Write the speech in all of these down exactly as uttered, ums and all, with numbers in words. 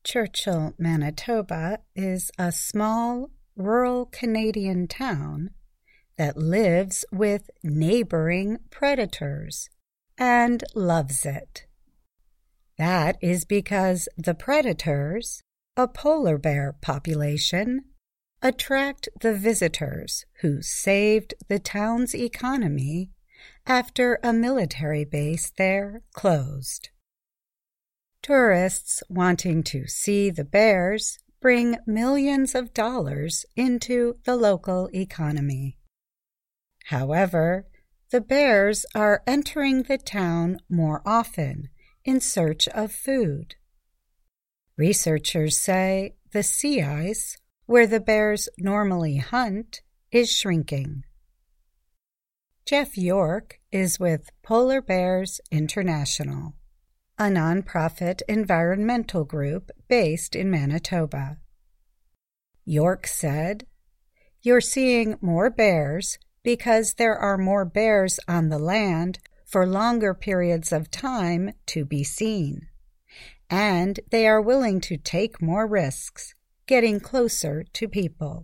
Churchill, Manitoba is a small, rural Canadian town that lives with neighboring predators and loves it. That is because the predators, a polar bear population, attract the visitors who saved the town's economy after a military base there closed. Tourists wanting to see the bears bring millions of dollars into the local economy. However, the bears are entering the town more often in search of food. Researchers say the sea ice, where the bears normally hunt, is shrinking. Jeff York is with Polar Bears International, a nonprofit environmental group based in Manitoba. York said, "You're seeing more bears because there are more bears on the land for longer periods of time to be seen, and they are willing to take more risks, getting closer to people."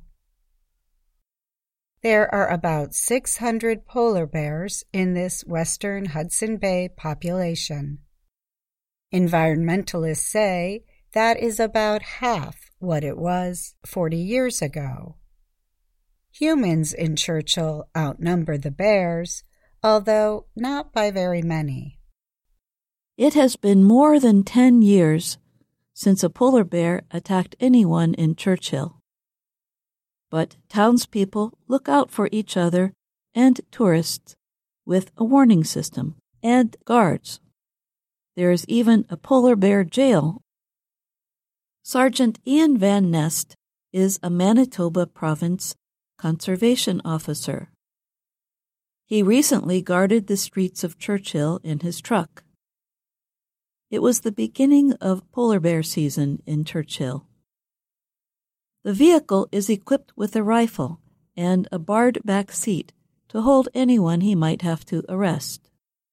There are about six hundred polar bears in this western Hudson Bay population. Environmentalists say that is about half what it was forty years ago. Humans in Churchill outnumber the bears, although not by very many. It has been more than ten years since a polar bear attacked anyone in Churchill. But townspeople look out for each other and tourists with a warning system and guards. There is even a polar bear jail. Sergeant Ian Van Nest is a Manitoba Province conservation officer. He recently guarded the streets of Churchill in his truck. It was the beginning of polar bear season in Churchill. The vehicle is equipped with a rifle and a barred back seat to hold anyone he might have to arrest.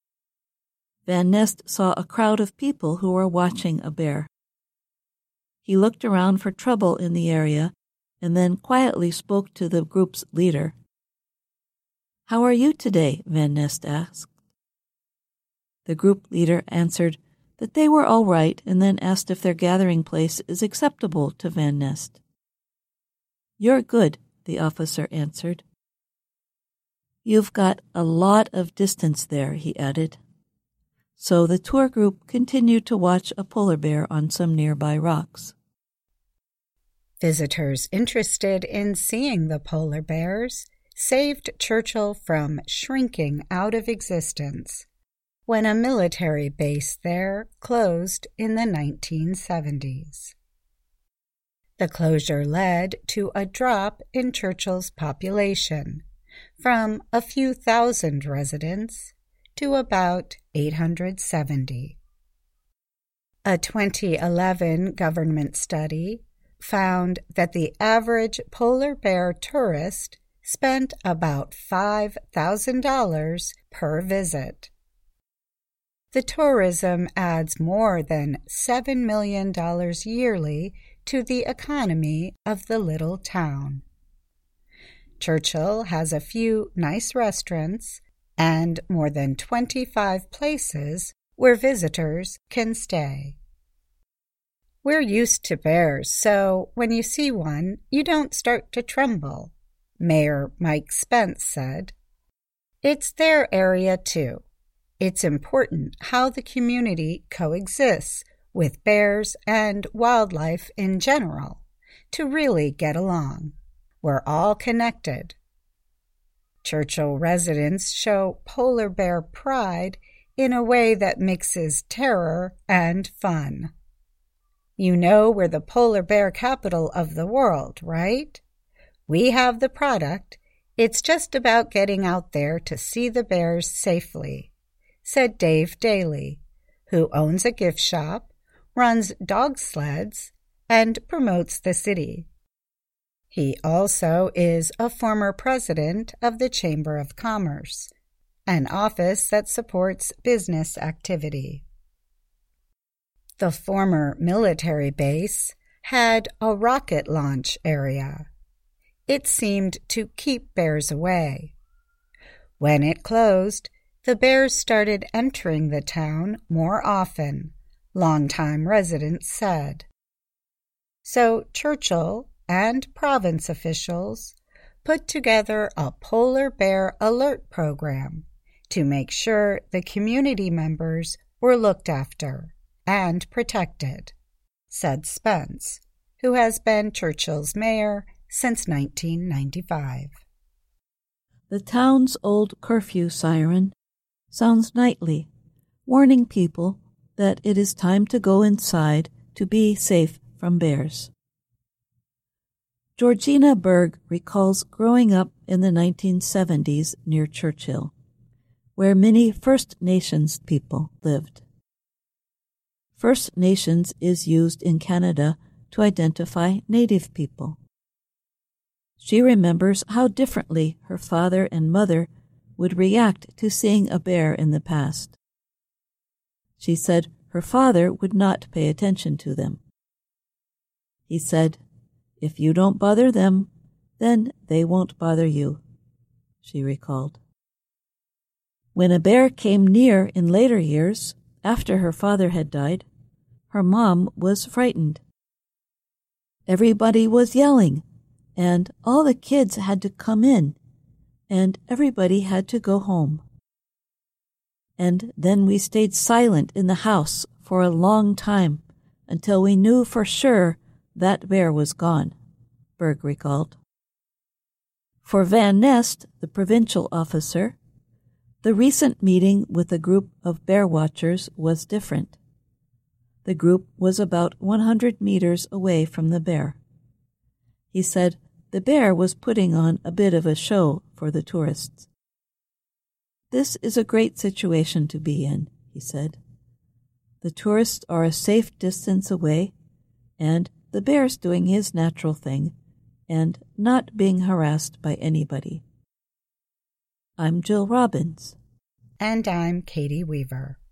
Van Nest saw a crowd of people who were watching a bear. He looked around for trouble in the area and then quietly spoke to the group's leader. "How are you today?" Van Nest asked. The group leader answered that they were all right and then asked if their gathering place is acceptable to Van Nest. "You're good," the officer answered. "You've got a lot of distance there," he added. So the tour group continued to watch a polar bear on some nearby rocks. Visitors interested in seeing the polar bears saved Churchill from shrinking out of existence when a military base there closed in the nineteen seventies. The closure led to a drop in Churchill's population from a few thousand residents to about eight hundred seventy. A twenty eleven government study found that the average polar bear tourist spent about five thousand dollars per visit. The tourism adds more than seven million dollars yearly to the economy of the little town. Churchill has a few nice restaurants and more than twenty-five places where visitors can stay. We're used to bears, so when you see one, you don't start to tremble, Mayor Mike Spence said. It's their area too. It's important how the community coexists with bears and wildlife in general to really get along. We're all connected. Churchill residents show polar bear pride in a way that mixes terror and fun. You know we're the polar bear capital of the world, right? We have the product. It's just about getting out there to see the bears safely, said Dave Daly, who owns a gift shop, runs dog sleds, and promotes the city. He also is a former president of the Chamber of Commerce, an office that supports business activity. The former military base had a rocket launch area. It seemed to keep bears away. When it closed, the bears started entering the town more often, longtime residents said. So Churchill and province officials put together a polar bear alert program to make sure the community members were looked after and protected, said Spence, who has been Churchill's mayor since nineteen ninety-five. The town's old curfew siren sounds nightly, warning people that it is time to go inside to be safe from bears. Georgina Berg recalls growing up in the nineteen seventies near Churchill, where many First Nations people lived. First Nations is used in Canada to identify Native people. She remembers how differently her father and mother would react to seeing a bear in the past. She said her father would not pay attention to them. He said, "If you don't bother them, then they won't bother you," she recalled. When a bear came near in later years, after her father had died, her mom was frightened. Everybody was yelling, and all the kids had to come in, and everybody had to go home. And then we stayed silent in the house for a long time until we knew for sure that bear was gone, Berg recalled. For Van Nest, the provincial officer, the recent meeting with a group of bear watchers was different. The group was about one hundred meters away from the bear. He said the bear was putting on a bit of a show for the tourists. "This is a great situation to be in," he said. "The tourists are a safe distance away, and the bear's doing his natural thing and not being harassed by anybody." I'm Jill Robbins. And I'm Katie Weaver.